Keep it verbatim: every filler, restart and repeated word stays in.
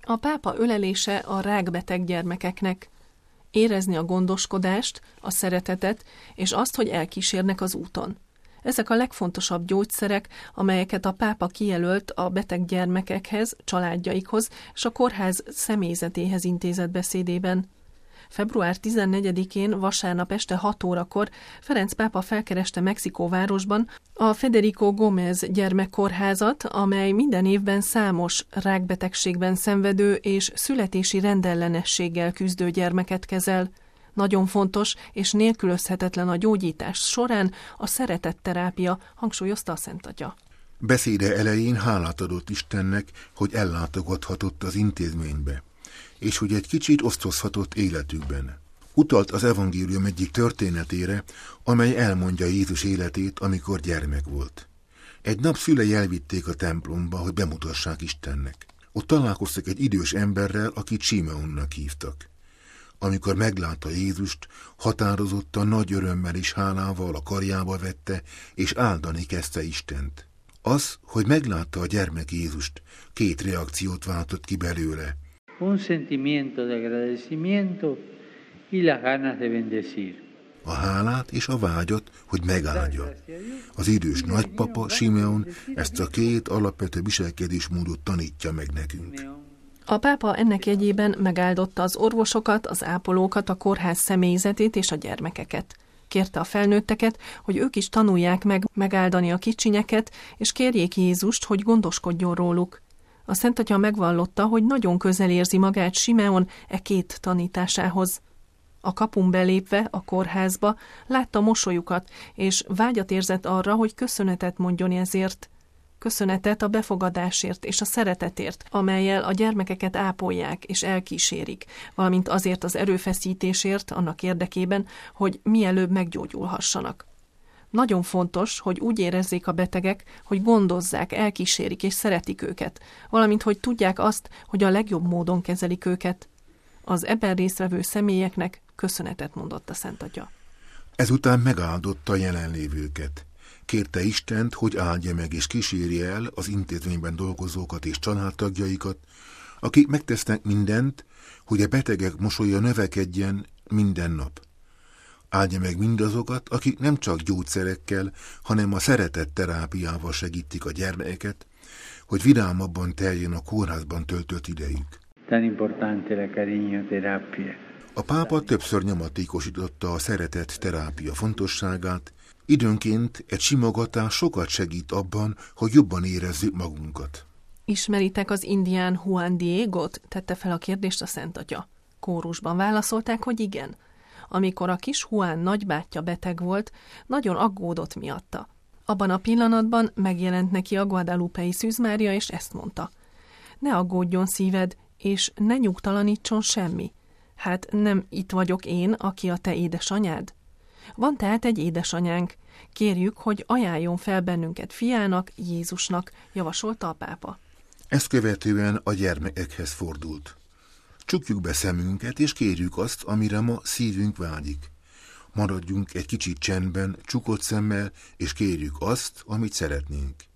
A pápa ölelése a rákbeteg gyermekeknek. Érezni a gondoskodást, a szeretetet, és azt, hogy elkísérnek az úton. Ezek a legfontosabb gyógyszerek, amelyeket a pápa kijelölt a beteg gyermekekhez, családjaikhoz és a kórház személyzetéhez intézett beszédében. február tizennegyedikén vasárnap este hat órakor Ferenc pápa felkereste Mexikó városban a Federico Gómez gyermekkórházat, amely minden évben számos rákbetegségben szenvedő és születési rendellenességgel küzdő gyermeket kezel. Nagyon fontos és nélkülözhetetlen a gyógyítás során a szeretetterápia, hangsúlyozta a Szent Atya. Beszéde elején hálát adott Istennek, hogy ellátogathatott az intézménybe, és hogy egy kicsit osztozhatott életükben. Utalt az evangélium egyik történetére, amely elmondja Jézus életét, amikor gyermek volt. Egy nap szülei elvitték a templomba, hogy bemutassák Istennek. Ott találkoztak egy idős emberrel, akit Simeonnak hívtak. Amikor meglátta Jézust, határozottan nagy örömmel és hálával a karjába vette, és áldani kezdte Istent. Az, hogy meglátta a gyermek Jézust, két reakciót váltott ki belőle. Un sentimiento de agradecimiento y las ganas de bendecir. A hálát és a vágyat, hogy megáldja. Az idős nagypapa, Simeon, ezt a két alapvető viselkedésmódot tanítja meg nekünk. A pápa ennek jegyében megáldotta az orvosokat, az ápolókat, a kórház személyzetét és a gyermekeket. Kérte a felnőtteket, hogy ők is tanulják meg megáldani a kicsinyeket, és kérjék Jézust, hogy gondoskodjon róluk. A Szent Atya megvallotta, hogy nagyon közel érzi magát Simeon e két tanításához. A kapun belépve a kórházba látta mosolyukat, és vágyat érzett arra, hogy köszönetet mondjon ezért. Köszönetet a befogadásért és a szeretetért, amellyel a gyermekeket ápolják és elkísérik, valamint azért az erőfeszítésért annak érdekében, hogy mielőbb meggyógyulhassanak. Nagyon fontos, hogy úgy érezzék a betegek, hogy gondozzák, elkísérik és szeretik őket, valamint hogy tudják azt, hogy a legjobb módon kezelik őket. Az ebben résztvevő személyeknek köszönetet mondott a Szent Atya. Ezután megáldotta a jelenlévőket. Kérte Istent, hogy áldja meg és kísérje el az intézményben dolgozókat és családtagjaikat, akik megtesznek mindent, hogy a betegek mosolya növekedjen minden nap. Áldja meg mindazokat, akik nem csak gyógyszerekkel, hanem a szeretetterápiával segítik a gyermekeket, hogy vidámabban teljen a kórházban töltött idejük. Tan importante la cariño terapia. A pápa többször nyomatékosította a szeretetterápia fontosságát. Időnként egy simogatás sokat segít abban, hogy jobban érezzük magunkat. Ismeritek az indián Juan Diego-t? Tette fel a kérdést a Szent Atya. Kórusban válaszolták, hogy igen. Amikor a kis Juan nagybátyja beteg volt, nagyon aggódott miatta. Abban a pillanatban megjelent neki a guadalupei Szűz Mária, és ezt mondta. Ne aggódjon szíved, és ne nyugtalanítson semmi. Hát nem itt vagyok én, aki a te édesanyád? Van tehát egy édesanyánk. Kérjük, hogy ajánljon fel bennünket fiának, Jézusnak, javasolta a pápa. Ezt követően a gyermekekhez fordult. Csukjuk be szemünket, és kérjük azt, amire ma szívünk vágyik. Maradjunk egy kicsit csendben, csukott szemmel, és kérjük azt, amit szeretnénk.